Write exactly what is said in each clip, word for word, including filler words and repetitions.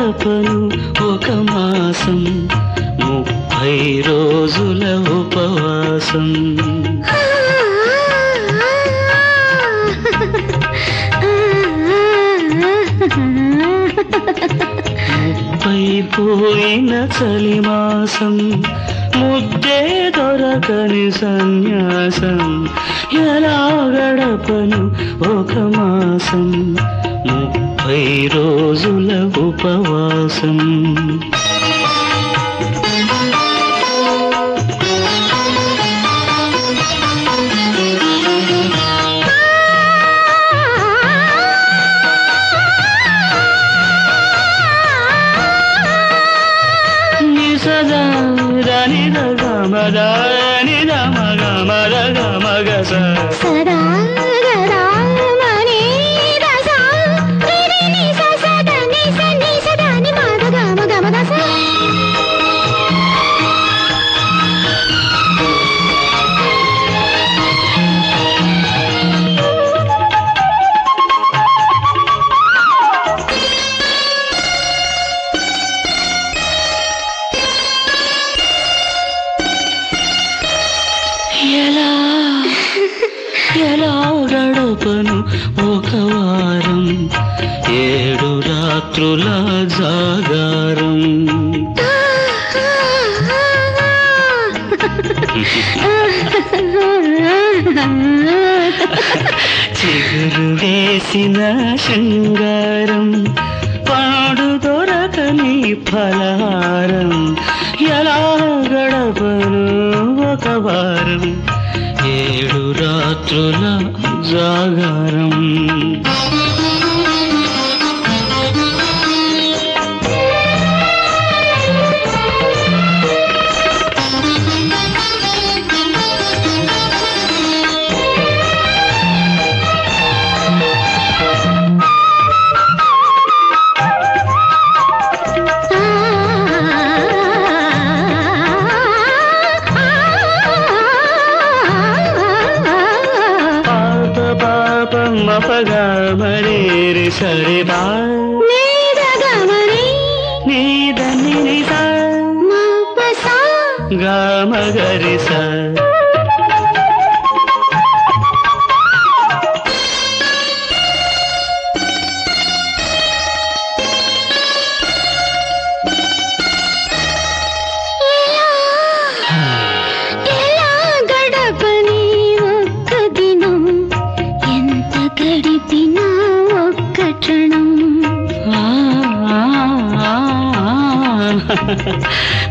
గడపను ఒక మాసం ముప్పై రోజుల ఉపవాసం. ముప్పై పోయిన చలిమాసం ముద్దే దొరకని సన్యాసం ఎలా గడపను ఒక మాసం ముప్పై రోజుల ఉపవాసం. సదా దని గమద నిద మగ మద గమగ సదా ఎలా ఎలా గడపను ఒక వారం ఏడు రాత్రుల జాగారం. చిగురు వేసిన శృంగారం పాడు దొరకని ఫలహారం ఎలా గడపను ఒక వారం ఏడు రాత్రుల జాగారం. మపగా మరే రే సరే బా నీద ని సా గా మగరి సా. గడిపిన ఒక్క క్షణం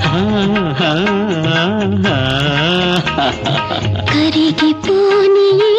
కరిగిపోని